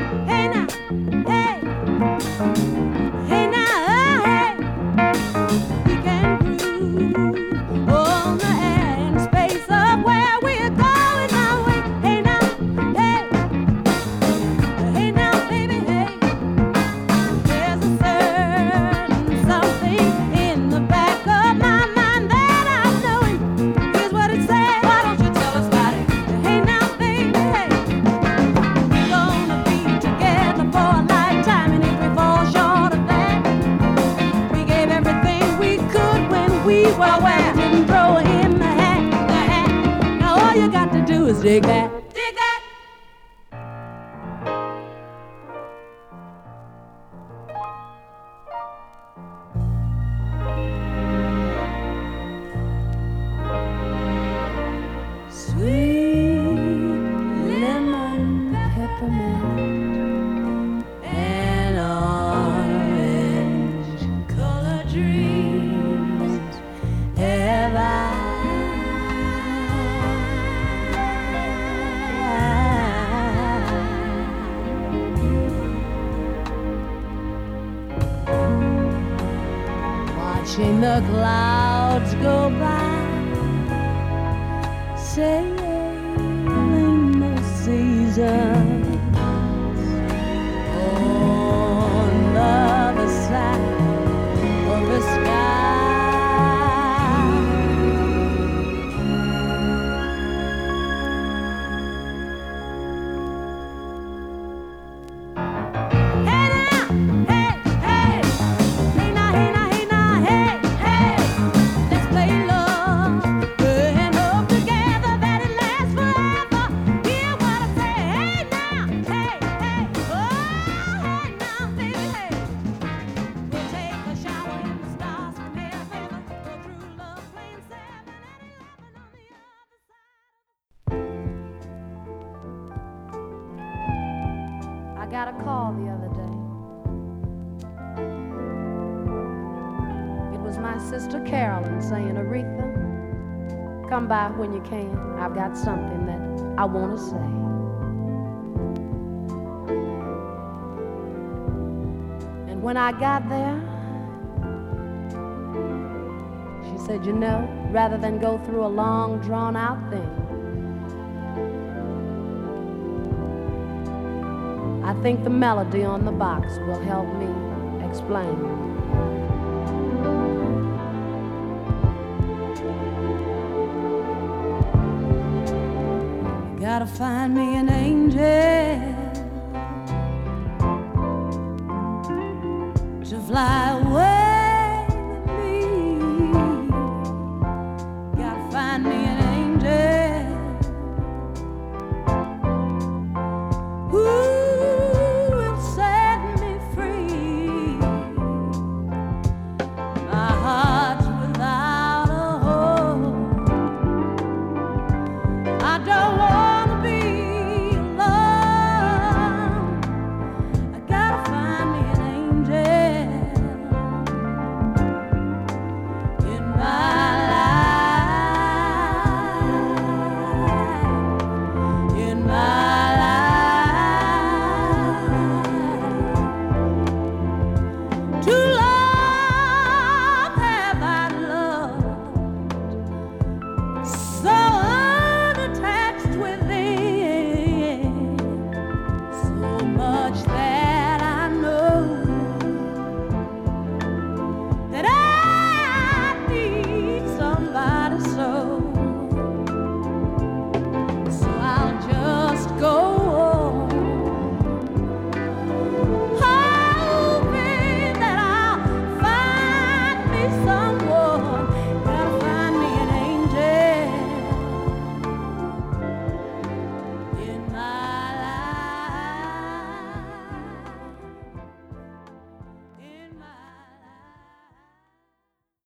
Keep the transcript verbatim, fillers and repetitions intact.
Dig that. Dig that. Sweet lemon peppermint and orange color dreams have I. Watching the clouds go by, sailing the seasons on the other side of the sky. I got a call the other day. It was my sister Carolyn saying, Aretha, come by when you can. I've got something that I want to say. And when I got there, she said, you know, rather than go through a long, drawn-out thing, I think the melody on the box will help me explain. You gotta find me an angel